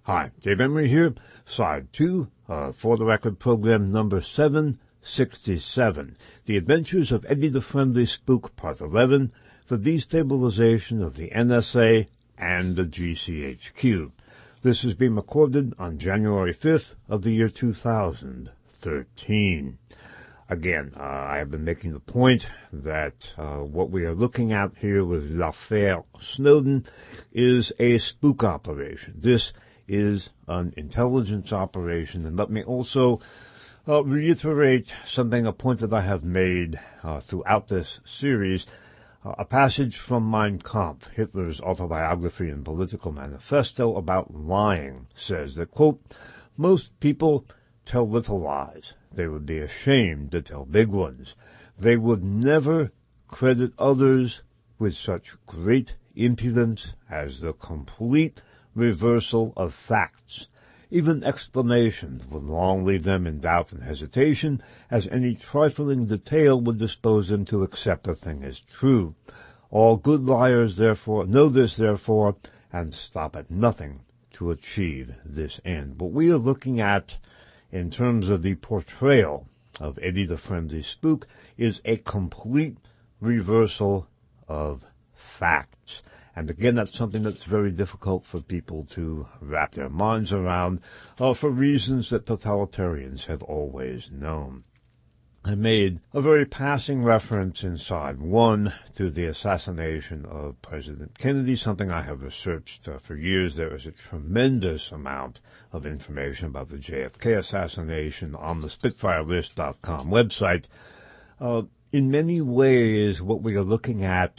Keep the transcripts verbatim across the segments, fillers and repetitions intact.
Hi, Dave Emery here, side two, uh, for the record program number seven sixty-seven, The Adventures of Eddie the Friendly Spook, part eleven, the destabilization of the N S A and the G C H Q. This is being recorded on January fifth of the year two thousand thirteen. Again, uh, I have been making the point that uh, what we are looking at here with l'affaire Snowden is a spook operation. This is an intelligence operation. And let me also uh, reiterate something, a point that I have made uh, throughout this series. Uh, a passage from Mein Kampf, Hitler's autobiography and political manifesto about lying, says that, quote, most people tell little lies. They would be ashamed to tell big ones. They would never credit others with such great impudence as the complete reversal of facts. Even explanations would long leave them in doubt and hesitation, as any trifling detail would dispose them to accept a thing as true. All good liars, therefore, know this, therefore, and stop at nothing to achieve this end. What we are looking at in terms of the portrayal of Eddie the Friendly Spook is a complete reversal of facts. And again, that's something that's very difficult for people to wrap their minds around uh, for reasons that totalitarians have always known. I made a very passing reference in side one to the assassination of President Kennedy, something I have researched uh, for years. There is a tremendous amount of information about the J F K assassination on the Spitfire List dot com website. Uh, in many ways, what we are looking at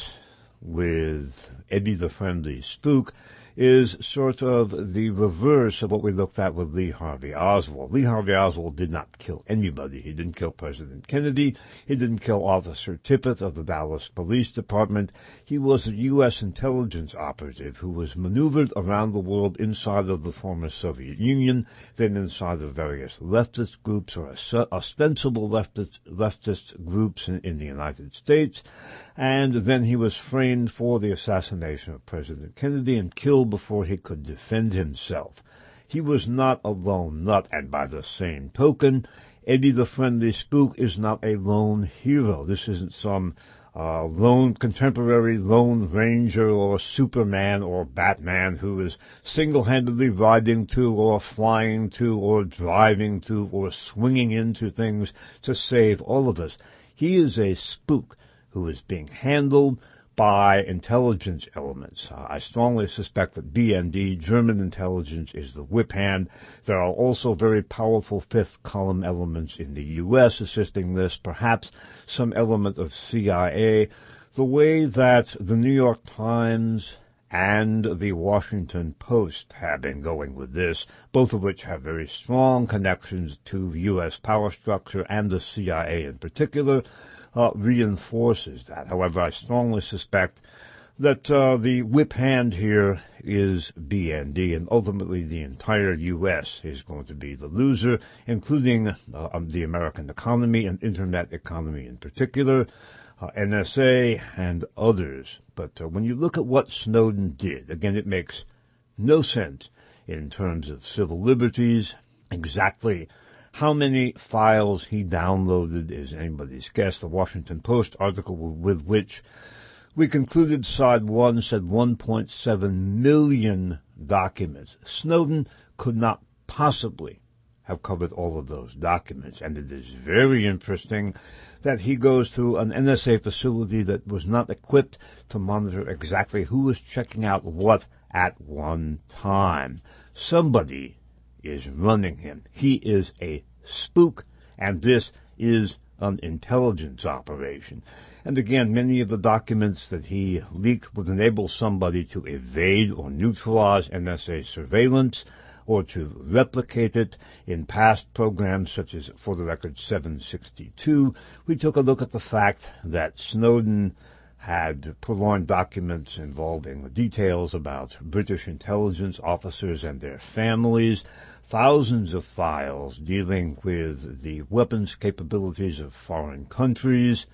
with Eddie the Friendly Spook is sort of the reverse of what we looked at with Lee Harvey Oswald. Lee Harvey Oswald did not kill anybody. He didn't kill President Kennedy. He didn't kill Officer Tippit of the Dallas Police Department. He was a U S intelligence operative who was maneuvered around the world inside of the former Soviet Union, then inside of various leftist groups or ostensible leftist, leftist groups in, in the United States. And then he was framed for the assassination of President Kennedy and killed before he could defend himself. He was not a lone nut, and by the same token, Eddie the Friendly Spook is not a lone hero. This isn't some uh, lone contemporary Lone Ranger or Superman or Batman who is single-handedly riding to or flying to or driving to or swinging into things to save all of us. He is a spook who is being handled by intelligence elements. Uh, I strongly suspect that B N D, German intelligence, is the whip hand. There are also very powerful fifth column elements in the U S assisting this, perhaps some element of C I A. The way that the New York Times and the Washington Post have been going with this, both of which have very strong connections to U S power structure and the C I A in particular, Uh, reinforces that. However, I strongly suspect that uh, the whip hand here is B N D, and ultimately the entire U S is going to be the loser, including uh, um, the American economy and Internet economy in particular, uh, N S A, and others. But uh, when you look at what Snowden did, again, it makes no sense in terms of civil liberties. Exactly how many files he downloaded is anybody's guess. The Washington Post article with which we concluded side one said one point seven million documents. Snowden could not possibly have covered all of those documents, and it is very interesting that he goes through an N S A facility that was not equipped to monitor exactly who was checking out what at one time. Somebody is running him. He is a spook, and this is an intelligence operation. And again, many of the documents that he leaked would enable somebody to evade or neutralize N S A surveillance or to replicate it in past programs such as For the Record seven sixty-two. We took a look at the fact that Snowden had purloined documents involving details about British intelligence officers and their families, thousands of files dealing with the weapons capabilities of foreign countries.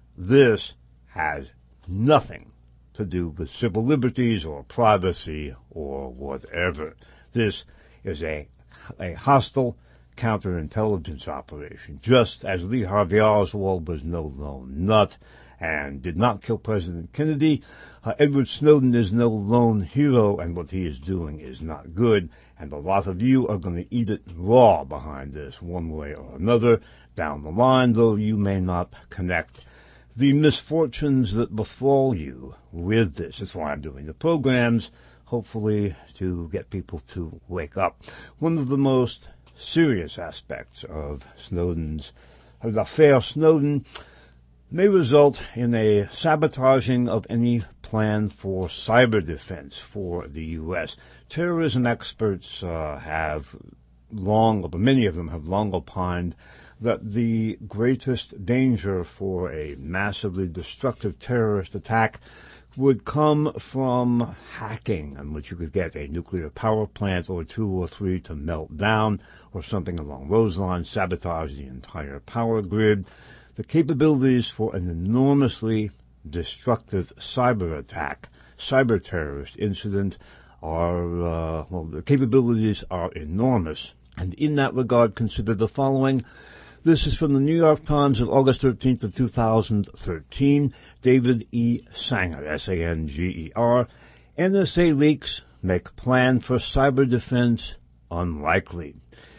This has nothing to do with civil liberties or privacy or whatever. This is a, a hostile counterintelligence operation, just as Lee Harvey Oswald was no lone nut and did not kill President Kennedy. Uh, Edward Snowden is no lone hero, and what he is doing is not good, and a lot of you are going to eat it raw behind this, one way or another, down the line, though you may not connect the misfortunes that befall you with this. That's why I'm doing the programs, hopefully to get people to wake up. One of the most serious aspects of Snowden's, of the affair Snowden, may result in a sabotaging of any plan for cyber defense for the U S. Terrorism experts uh, have long, many of them have long opined that the greatest danger for a massively destructive terrorist attack would come from hacking, in which you could get a nuclear power plant or two or three to melt down, or something along those lines, sabotage the entire power grid. The capabilities for an enormously destructive cyber attack, cyber terrorist incident, are, uh, well, the capabilities are enormous. And in that regard, consider the following. This is from the New York Times of August thirteenth of two thousand thirteen. David E. Sanger, S A N G E R. N S A leaks make plan for cyber defense unlikely.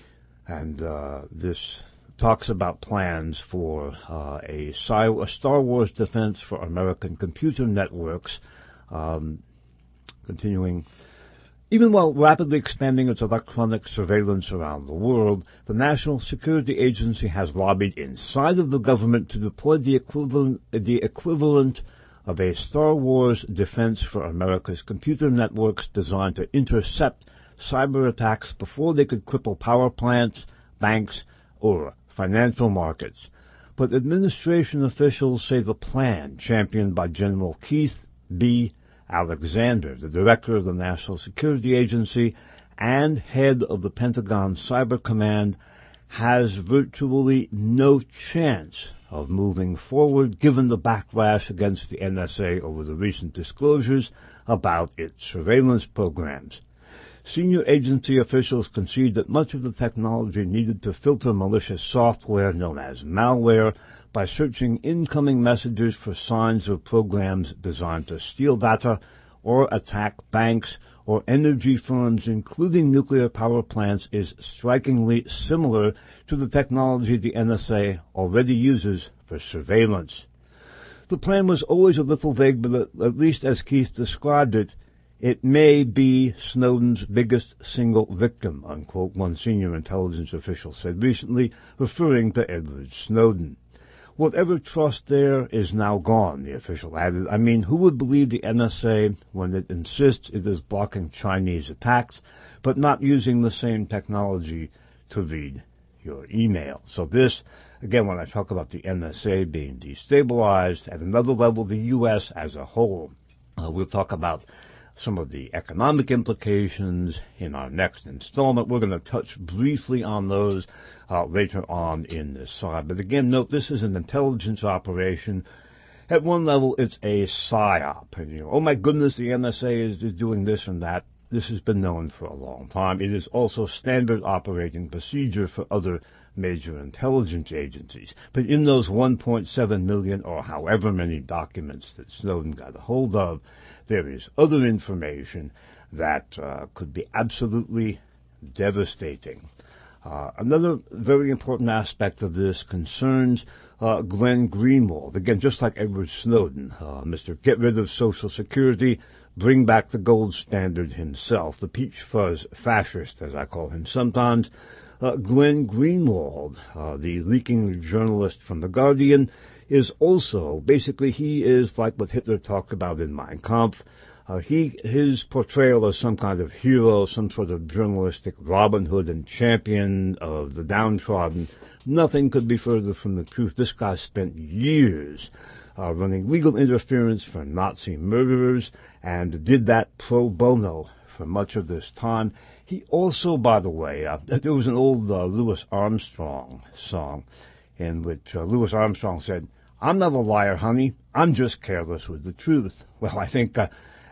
And uh, this talks about plans for uh, a, a Star Wars defense for American computer networks, um, continuing. Even while rapidly expanding its electronic surveillance around the world, the National Security Agency has lobbied inside of the government to deploy the equivalent, the equivalent of a Star Wars defense for America's computer networks designed to intercept cyber attacks before they could cripple power plants, banks, or financial markets. But administration officials say the plan, championed by General Keith B. Alexander, the director of the National Security Agency and head of the Pentagon Cyber Command, has virtually no chance of moving forward given the backlash against the N S A over the recent disclosures about its surveillance programs. Senior agency officials concede that much of the technology needed to filter malicious software known as malware by searching incoming messages for signs of programs designed to steal data or attack banks or energy firms, including nuclear power plants, is strikingly similar to the technology the N S A already uses for surveillance. The plan was always a little vague, but at least as Keith described it, it may be Snowden's biggest single victim, unquote, one senior intelligence official said recently, referring to Edward Snowden. Whatever trust there is now gone, the official added. I mean, who would believe the N S A when it insists it is blocking Chinese attacks, but not using the same technology to read your email? So this, again, when I talk about the N S A being destabilized, at another level, the U S as a whole, uh, we'll talk about some of the economic implications in our next installment. We're going to touch briefly on those uh, later on in this side. But again, note this is an intelligence operation. At one level, it's a psyop. And, you know, oh my goodness, the N S A is, is doing this and that. This has been known for a long time. It is also standard operating procedure for other major intelligence agencies. But in those one point seven million or however many documents that Snowden got a hold of, there is other information that uh, could be absolutely devastating. Uh, another very important aspect of this concerns uh, Glenn Greenwald. Again, just like Edward Snowden, uh, Mister Get Rid of Social Security, bring back the gold standard himself, the peach fuzz fascist, as I call him sometimes. Uh, Glenn Greenwald, uh, the leaking journalist from The Guardian, is also, basically, he is like what Hitler talked about in Mein Kampf. Uh, he, his portrayal as some kind of hero, some sort of journalistic Robin Hood and champion of the downtrodden, nothing could be further from the truth. This guy spent years uh, running legal interference for Nazi murderers and did that pro bono for much of this time. He also, by the way, uh, there was an old uh, Louis Armstrong song in which uh, Louis Armstrong said, "I'm not a liar, honey. I'm just careless with the truth." Well, I think uh,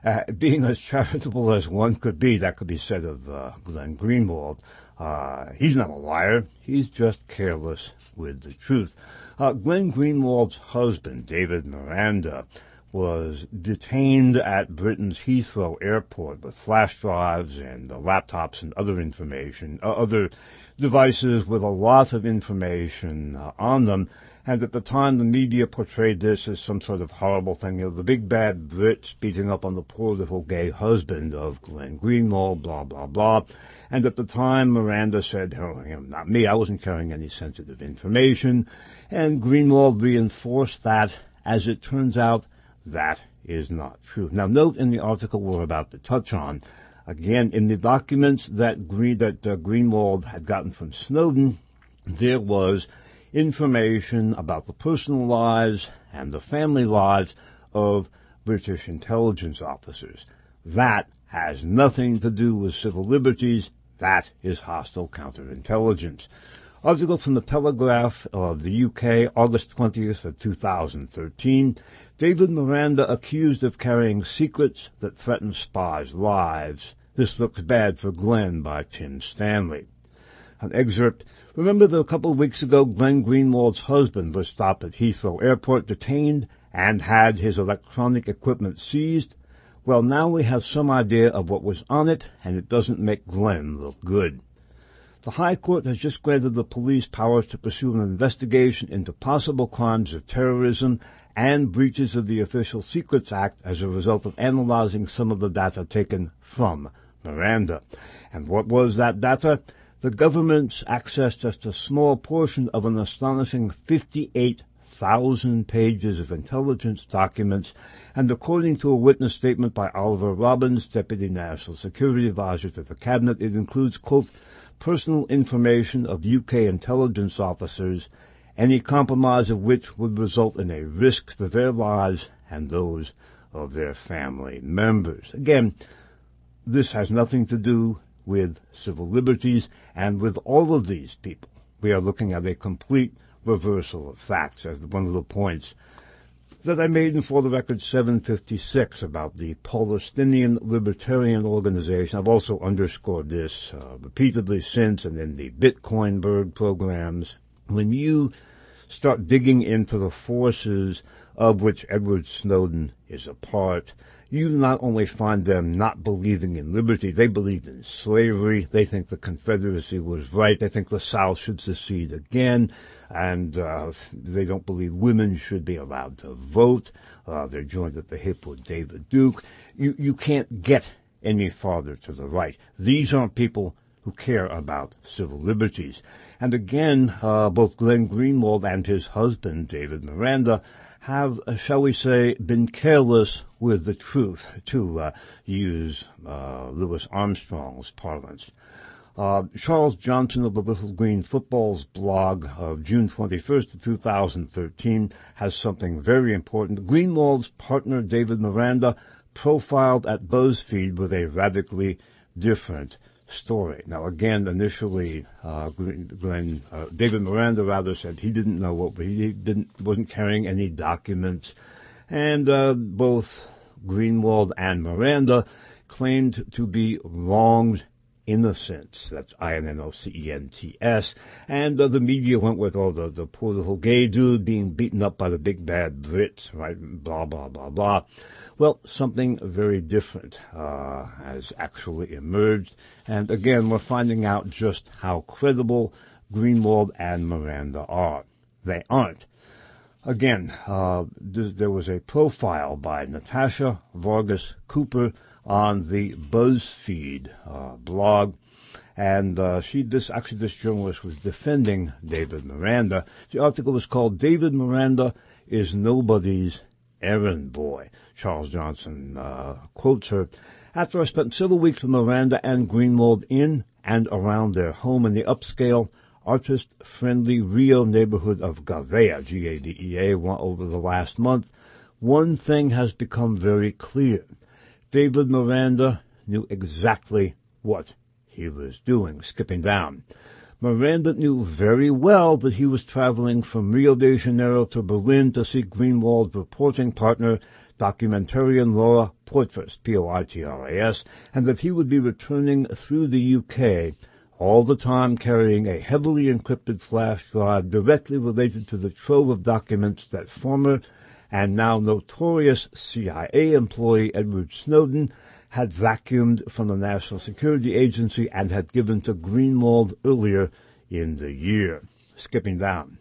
uh, being as charitable as one could be. That could be said of uh, Glenn Greenwald. Uh, he's not a liar. He's just careless with the truth. Uh, Glenn Greenwald's husband, David Miranda, was detained at Britain's Heathrow Airport with flash drives and uh, laptops and other information, uh, other devices with a lot of information uh, on them. And at the time, the media portrayed this as some sort of horrible thing. You know, the big bad Brits beating up on the poor little gay husband of Glenn Greenwald, blah, blah, blah. And at the time, Miranda said, oh, you know, not me, I wasn't carrying any sensitive information. And Greenwald reinforced that. As it turns out, that is not true. Now, note in the article we're about to touch on, again, in the documents that, Green, that uh, Greenwald had gotten from Snowden, there was information about the personal lives and the family lives of British intelligence officers. That has nothing to do with civil liberties. That is hostile counterintelligence. Article from the Telegraph of the U K, August twentieth of two thousand thirteen. David Miranda accused of carrying secrets that threaten spies' lives. This looks bad for Glenn, by Tim Stanley. An excerpt. Remember that a couple of weeks ago, Glenn Greenwald's husband was stopped at Heathrow Airport, detained, and had his electronic equipment seized? Well, now we have some idea of what was on it, and it doesn't make Glenn look good. The High Court has just granted the police powers to pursue an investigation into possible crimes of terrorism and breaches of the Official Secrets Act as a result of analyzing some of the data taken from Miranda. And what was that data? The government's accessed just a small portion of an astonishing fifty-eight thousand pages of intelligence documents, and according to a witness statement by Oliver Robbins, Deputy National Security Advisor to the Cabinet, it includes, quote, personal information of U K intelligence officers, any compromise of which would result in a risk to their lives and those of their family members. Again, this has nothing to do with civil liberties, and with all of these people, we are looking at a complete reversal of facts, as one of the points that I made in For the Record seven fifty-six about the Palestinian Libertarian Organization. I've also underscored this uh, repeatedly since, and in the Bitcoinberg programs. When you start digging into the forces of which Edward Snowden is a part, you not only find them not believing in liberty, they believe in slavery. They think the Confederacy was right. They think the South should secede again. And uh, they don't believe women should be allowed to vote. Uh, they're joined at the hip with David Duke. You, you can't get any farther to the right. These aren't people who care about civil liberties. And again, uh, both Glenn Greenwald and his husband, David Miranda, have, uh, shall we say, been careless with the truth, to uh, use uh, Louis Armstrong's parlance. Uh, Charles Johnson of the Little Green Footballs blog of June twenty-first of two thousand thirteen has something very important. Greenwald's partner, David Miranda, profiled at BuzzFeed with a radically different story. Now, again, initially, uh, Glenn, uh, David Miranda rather said he didn't know what, he didn't, wasn't carrying any documents. And, uh, both Greenwald and Miranda claimed to be wronged innocents. That's I N N O C E N T S. And uh, the media went with, oh, the, the poor little gay dude being beaten up by the big bad Brits, right? Blah, blah, blah, blah. Well, something very different uh, has actually emerged. And again, we're finding out just how credible Greenwald and Miranda are. They aren't. Again, uh, th- there was a profile by Natasha Vargas Cooper on the BuzzFeed uh, blog, and uh, she, this actually, this journalist was defending David Miranda. The article was called "David Miranda is Nobody's Errand Boy." Charles Johnson uh, quotes her, "After I spent several weeks with Miranda and Greenwald in and around their home in the upscale, artist-friendly Rio neighborhood of Gavea, G A D E A, over the last month, one thing has become very clear. David Miranda knew exactly what he was doing." Skipping down. Miranda knew very well that he was traveling from Rio de Janeiro to Berlin to see Greenwald's reporting partner, documentarian Laura Poitras, P O I T R A S, and that he would be returning through the U K, all the time carrying a heavily encrypted flash drive directly related to the trove of documents that former and now notorious C I A employee Edward Snowden had vacuumed from the National Security Agency and had given to Greenwald earlier in the year. Skipping down.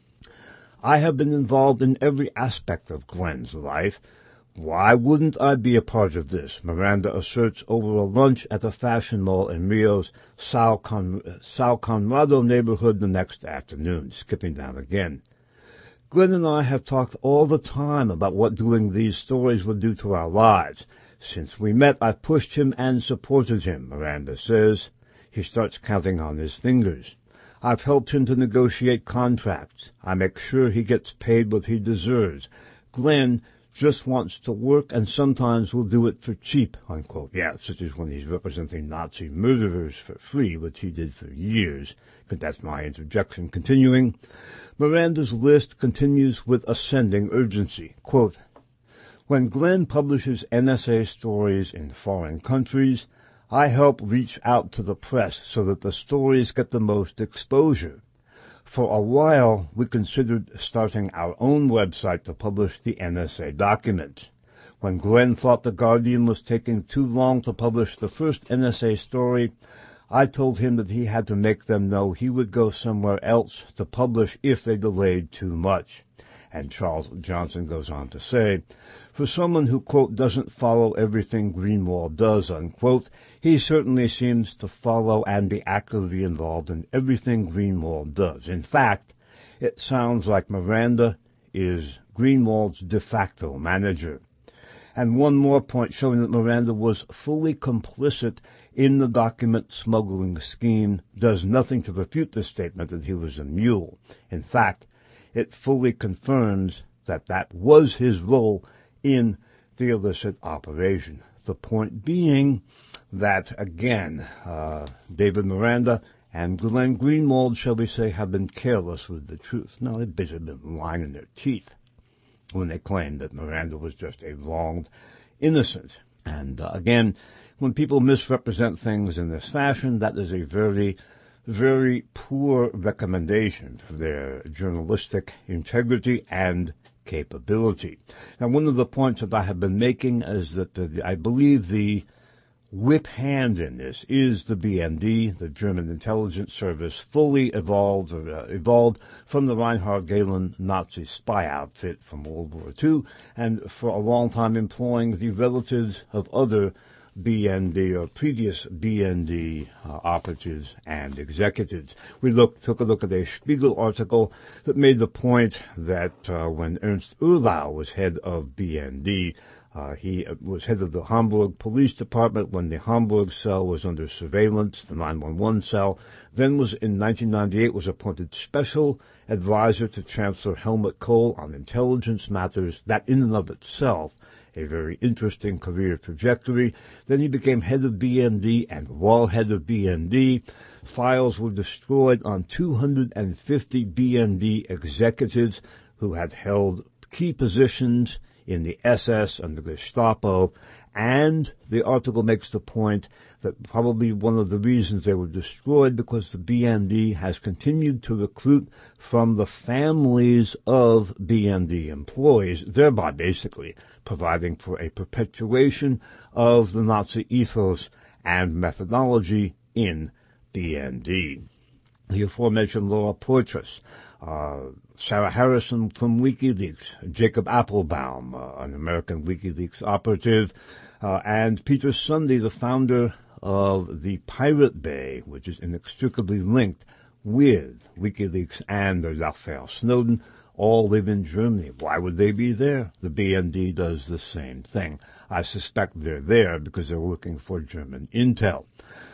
I have been involved in every aspect of Glenn's life. Why wouldn't I be a part of this? Miranda asserts over a lunch at a fashion mall in Rio's Sao, Con- Sao Conrado neighborhood the next afternoon. Skipping down again. Glenn and I have talked all the time about what doing these stories would do to our lives. Since we met, I've pushed him and supported him, Miranda says. He starts counting on his fingers. I've helped him to negotiate contracts. I make sure he gets paid what he deserves. Glenn just wants to work and sometimes will do it for cheap, unquote. Yeah, such as when he's representing Nazi murderers for free, which he did for years. But that's my interjection. Continuing, Miranda's list continues with ascending urgency. Quote, when Glenn publishes N S A stories in foreign countries, I help reach out to the press so that the stories get the most exposure. For a while, we considered starting our own website to publish the N S A documents. When Glenn thought The Guardian was taking too long to publish the first N S A story, I told him that he had to make them know he would go somewhere else to publish if they delayed too much. And Charles Johnson goes on to say, for someone who, quote, doesn't follow everything Greenwald does, unquote, he certainly seems to follow and be actively involved in everything Greenwald does. In fact, it sounds like Miranda is Greenwald's de facto manager. And one more point showing that Miranda was fully complicit in the document smuggling scheme does nothing to refute the statement that he was a mule. In fact, it fully confirms that that was his role in the illicit operation. The point being that, again, uh, David Miranda and Glenn Greenwald, shall we say, have been careless with the truth. No, they've basically been lying in their teeth when they claimed that Miranda was just a wronged innocent. And uh, again, when people misrepresent things in this fashion, that is a very very poor recommendation for their journalistic integrity and capability. Now, one of the points that I have been making is that the, I believe the whip hand in this is the B N D, the German intelligence service, fully evolved or, uh, evolved from the Reinhard Gehlen Nazi spy outfit from World War Two, and for a long time employing the relatives of other B N D or previous B N D uh, operatives and executives. We looked, took a look at a Spiegel article that made the point that uh, when Ernst Urlau was head of B N D, uh, he was head of the Hamburg Police Department when the Hamburg cell was under surveillance, the nine one one cell. Then was in nineteen ninety-eight was appointed special advisor to Chancellor Helmut Kohl on intelligence matters. That in and of itself a very interesting career trajectory. Then he became head of B N D, and while head of B N D, files were destroyed on two hundred fifty B N D executives who had held key positions in the S S and the Gestapo, and the article makes the point that probably one of the reasons they were destroyed because the B N D has continued to recruit from the families of B N D employees, thereby basically providing for a perpetuation of the Nazi ethos and methodology in B N D. The aforementioned Laura Poitras, uh, Sarah Harrison from WikiLeaks, Jacob Appelbaum, uh, an American WikiLeaks operative, uh, and Peter Sunday, the founder of the Pirate Bay, which is inextricably linked with WikiLeaks and the L'Affaire Snowden, all live in Germany. Why would they be there? The B N D does the same thing. I suspect they're there because they're looking for German intel.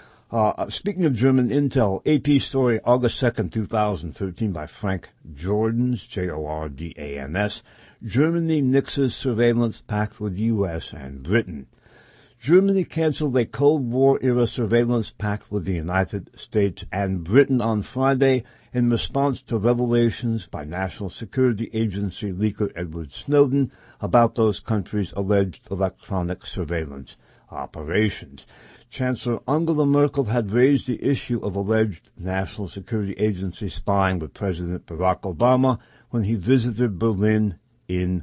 Uh, speaking of German intel, A P story August second, twenty thirteen by Frank Jordans, J O R D A N S. Germany nixes surveillance pact with U S and Britain. Germany canceled a Cold War-era surveillance pact with the United States and Britain on Friday in response to revelations by National Security Agency leaker Edward Snowden about those countries' alleged electronic surveillance operations. Chancellor Angela Merkel had raised the issue of alleged National Security Agency spying with President Barack Obama when he visited Berlin in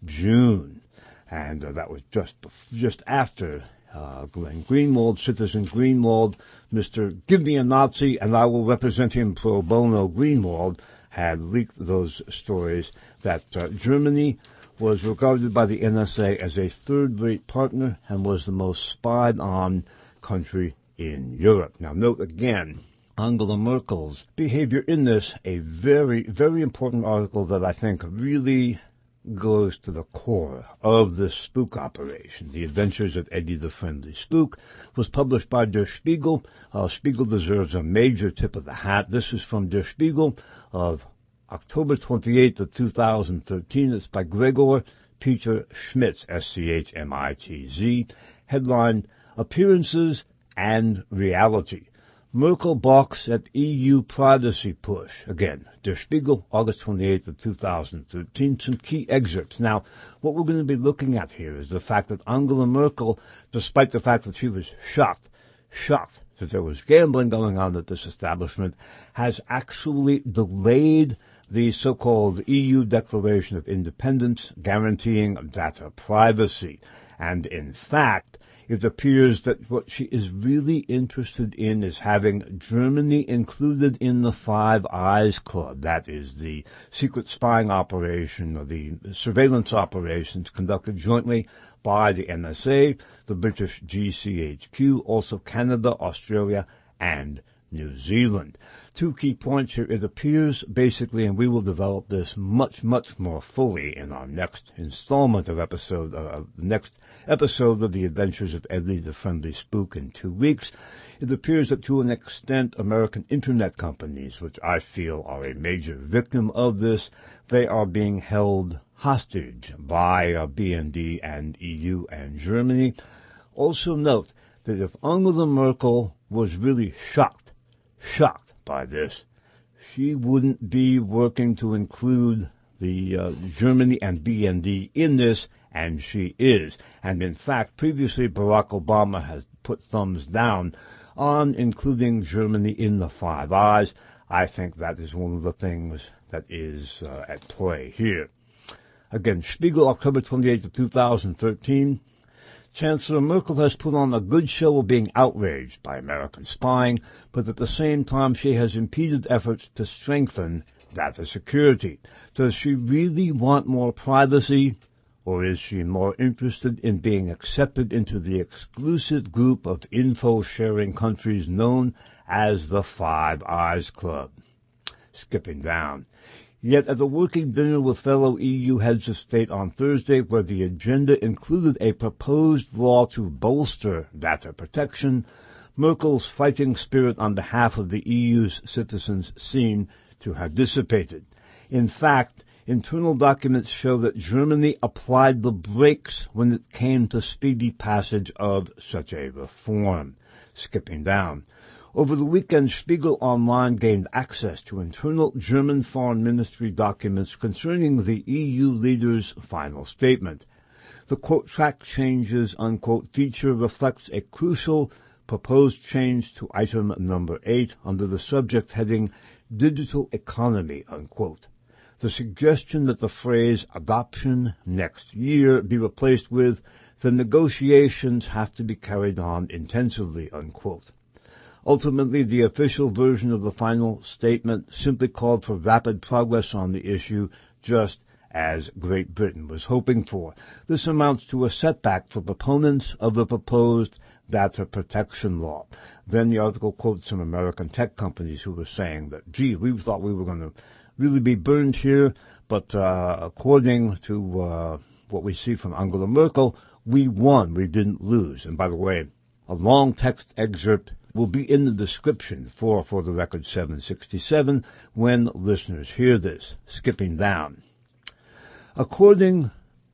June. And uh, that was just just after uh, Glenn Greenwald, Citizen Greenwald, Mister Give Me a Nazi and I will represent him pro bono Greenwald, had leaked those stories that uh, Germany was regarded by the N S A as a third-rate partner and was the most spied-on country in Europe. Now, note again, Angela Merkel's behavior in this, a very, very important article that I think really goes to the core of this spook operation. The Adventures of Eddie the Friendly Spook was published by Der Spiegel. Uh, Spiegel deserves a major tip of the hat. This is from Der Spiegel of October twenty-eighth of two thousand thirteen. It's by Gregor Peter Schmitz, S C H M I T Z. Headline, Appearances and Reality. Merkel balks at E U privacy push. Again, Der Spiegel, August twenty-eighth of two thousand thirteen. Some key excerpts. Now, what we're going to be looking at here is the fact that Angela Merkel, despite the fact that she was shocked, shocked that there was gambling going on at this establishment, has actually delayed the so-called E U Declaration of Independence guaranteeing data privacy. And in fact, it appears that what she is really interested in is having Germany included in the Five Eyes Club. That is the secret spying operation or the surveillance operations conducted jointly by the N S A, the British G C H Q, also Canada, Australia, and New Zealand. Two key points here. It appears basically, and we will develop this much, much more fully in our next installment of episode, uh, the next episode of The Adventures of Eddie the Friendly Spook in two weeks. It appears that to an extent, American internet companies, which I feel are a major victim of this, they are being held hostage by uh, B N D and E U and Germany. Also note that if Angela Merkel was really shocked, shocked by this, she wouldn't be working to include the uh, Germany and B N D in this, and she is. And in fact, previously Barack Obama has put thumbs down on including Germany in the Five Eyes. I think that is one of the things that is uh, at play here. Again, Spiegel, October twenty-eighth of two thousand thirteen. Chancellor Merkel has put on a good show of being outraged by American spying, but at the same time she has impeded efforts to strengthen data security. Does she really want more privacy, or is she more interested in being accepted into the exclusive group of info-sharing countries known as the Five Eyes Club? Skipping down. Yet at the working dinner with fellow E U heads of state on Thursday, where the agenda included a proposed law to bolster data protection, Merkel's fighting spirit on behalf of the E U's citizens seemed to have dissipated. In fact, internal documents show that Germany applied the brakes when it came to speedy passage of such a reform. Skipping down. Over the weekend, Spiegel Online gained access to internal German Foreign Ministry documents concerning the E U leaders' final statement. The, quote, track changes, unquote, feature reflects a crucial proposed change to item number eight under the subject heading Digital Economy, unquote. The suggestion that the phrase adoption next year be replaced with the negotiations have to be carried on intensively, unquote. Ultimately, the official version of the final statement simply called for rapid progress on the issue, just as Great Britain was hoping for. This amounts to a setback for proponents of the proposed data protection law. Then the article quotes some American tech companies who were saying that, gee, we thought we were going to really be burned here, but uh, according to uh, what we see from Angela Merkel, we won, we didn't lose. And by the way, a long text excerpt will be in the description for For the Record seven sixty-seven when listeners hear this. Skipping down. According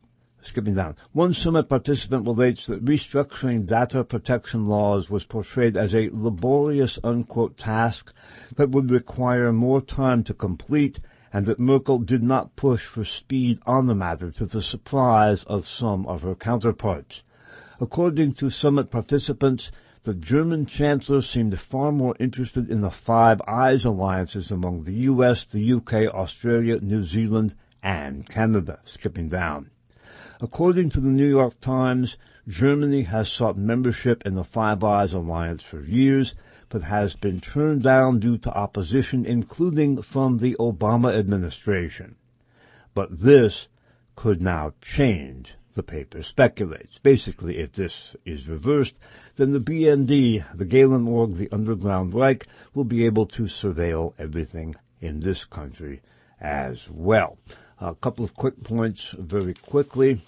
skipping down. One summit participant relates that restructuring data protection laws was portrayed as a laborious, unquote, task that would require more time to complete, and that Merkel did not push for speed on the matter, to the surprise of some of her counterparts. According to summit participants, the German chancellor seemed far more interested in the Five Eyes alliances among the U S, the U K, Australia, New Zealand, and Canada, skipping down. According to the New York Times, Germany has sought membership in the Five Eyes alliance for years, but has been turned down due to opposition, including from the Obama administration. But this could now change, the paper speculates. Basically, if this is reversed, then the B N D, the Gehlen Org, the Underground Reich, will be able to surveil everything in this country as well. A couple of quick points very quickly.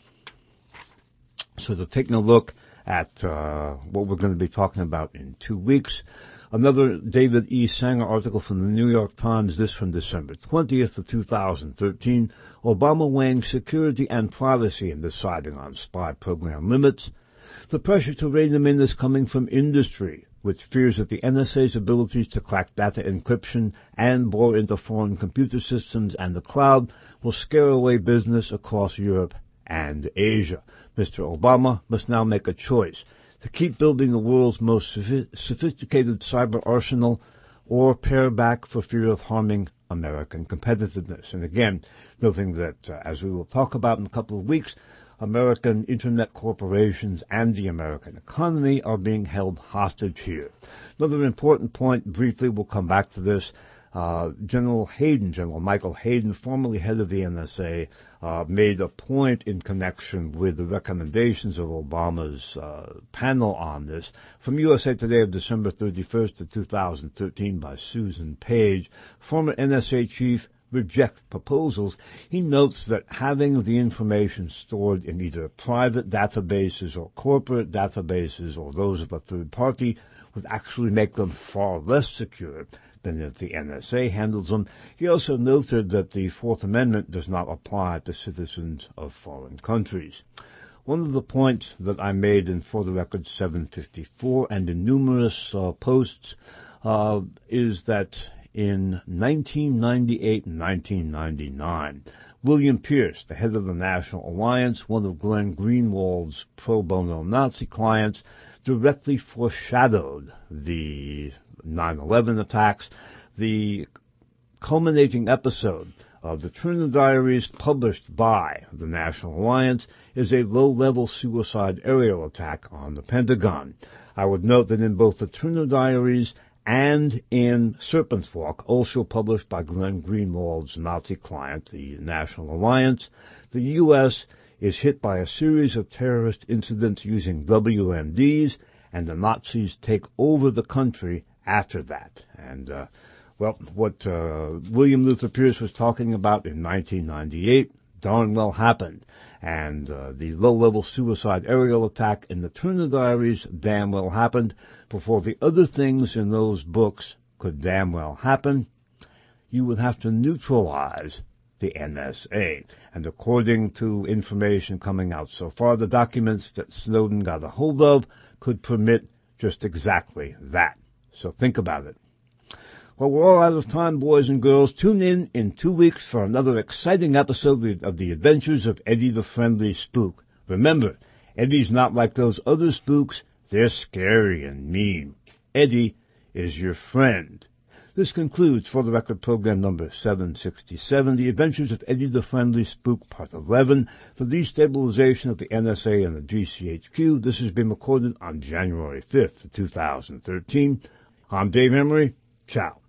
So they're taking a look at uh, what we're going to be talking about in two weeks. Another David E. Sanger article from the New York Times, this from December twentieth of two thousand thirteen. Obama weighing security and privacy in deciding on spy program limits. The pressure to rein them in is coming from industry, with fears that the N S A's abilities to crack data encryption and bore into foreign computer systems and the cloud will scare away business across Europe and Asia. Mister Obama must now make a choice: to keep building the world's most sophisticated cyber arsenal, or pare back for fear of harming American competitiveness. And again, noting that, uh, as we will talk about in a couple of weeks, American internet corporations and the American economy are being held hostage here. Another important point, briefly, we'll come back to this. Uh, General Hayden, General Michael Hayden, formerly head of the N S A, uh, made a point in connection with the recommendations of Obama's uh, panel on this. From U S A Today of December thirty-first of two thousand thirteen by Susan Page, former N S A chief rejects proposals. He notes that having the information stored in either private databases or corporate databases or those of a third party would actually make them far less secure than if the N S A handles them. He also noted that the Fourth Amendment does not apply to citizens of foreign countries. One of the points that I made in For the Record seven fifty-four and in numerous uh, posts uh, is that in nineteen ninety-eight and nineteen ninety-nine, William Pierce, the head of the National Alliance, one of Glenn Greenwald's pro bono Nazi clients, directly foreshadowed the nine eleven attacks. The culminating episode of the Turner Diaries, published by the National Alliance, is a low-level suicide aerial attack on the Pentagon. I would note that in both the Turner Diaries and in Serpent's Walk, also published by Glenn Greenwald's Nazi client, the National Alliance, the U S is hit by a series of terrorist incidents using W M Ds, and the Nazis take over the country after that. And, uh, well, what uh, William Luther Pierce was talking about in nineteen ninety-eight darn well happened. And uh, the low-level suicide aerial attack in the Turner Diaries damn well happened before the other things in those books could damn well happen. You would have to neutralize the N S A. And according to information coming out so far, the documents that Snowden got a hold of could permit just exactly that. So think about it. Well, we're all out of time, boys and girls. Tune in in two weeks for another exciting episode of The Adventures of Eddie the Friendly Spook. Remember, Eddie's not like those other spooks. They're scary and mean. Eddie is your friend. This concludes For the Record program number seven sixty-seven, The Adventures of Eddie the Friendly Spook, Part eleven, for destabilization of the N S A and the G C H Q. This has been recorded on January fifth, two thousand thirteen. I'm Dave Emery. Ciao.